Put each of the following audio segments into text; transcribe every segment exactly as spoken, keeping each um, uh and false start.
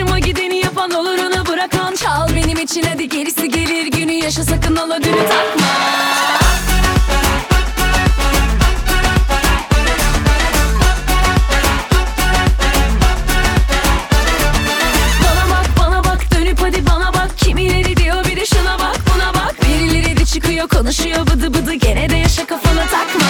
Hoşuma gideni yapan, olurunu bırakan. Çal benim için hadi, gerisi gelir. Günü yaşa, sakın ola dünü takma. Bana bak, bana bak, dönüp hadi bana bak. Kimileri diyor bir de şuna bak, buna bak. Birileri de çıkıyor, konuşuyor bıdı bıdı. Gene de yaşa, kafana takma.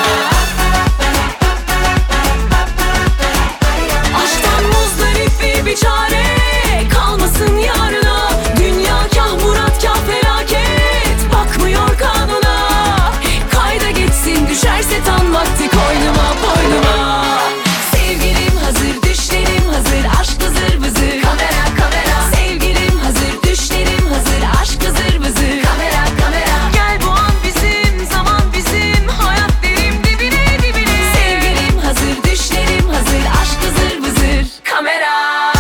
Aşktan muzdarip bir biçare, kalmasın yarına. Dünya kah murat kah felaket, bakmıyor kanuna. Kayda geçsin, düşerse tam vakti koynuma boynuma. Sevgilim hazır, düşlerim hazır, aşk vızır vızır. Kamera kamera. Sevgilim hazır, düşlerim hazır, aşk vızır vızır. Kamera kamera. Gel bu an bizim, zaman bizim, hayat derim dibine dibine. Sevgilim hazır, düşlerim hazır, aşk vızır vızır. Kamera.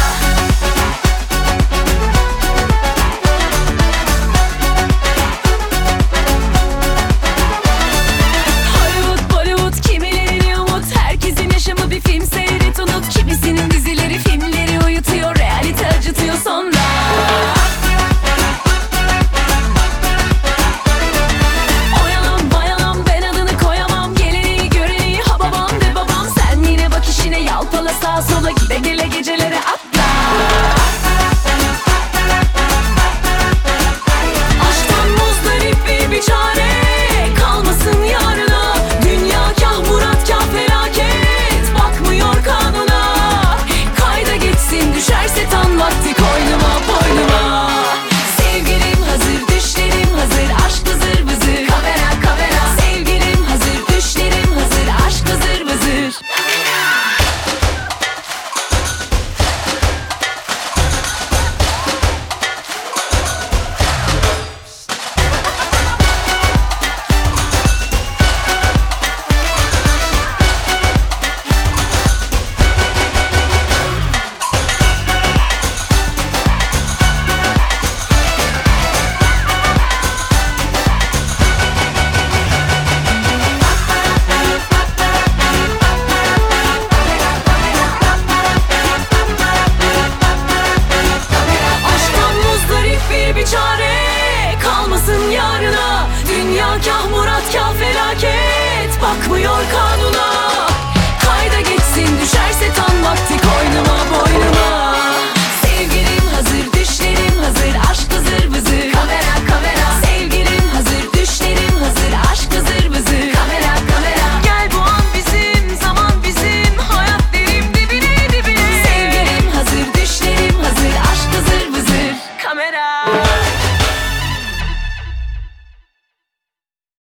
Hollywood, Bollywood, kimilerinin umut. Herkesin yaşamı bir film, seyret unut. Kimisinin dizileri, filmleri uyutuyor, realite acıtıyor sonra. Oyalan bayalan, ben adını koyamam. Geleneği göreneği, ha babam de babam. Sen yine bak işine, yalpala sağa sola, gide gele gecelere atla. Aşktan muzdarip bir biçare, kalmasın yarına. Dünya kah murat kah felaket, bakmıyor kanuna. Kayda geçsin, düşerse tam vakti koynuma boynuma. Sevgilim hazır, düşlerim hazır, aşk vızır vızır. Kamera kamera. Sevgilim hazır, düşlerim hazır, aşk vızır vızır. Aşktan muzdarip bir biçare, kalmasın yarına. Dünya kah murat kah felaket, bakmıyor kanuna. Kayda geçsin, düşerse tam vakti koynuma.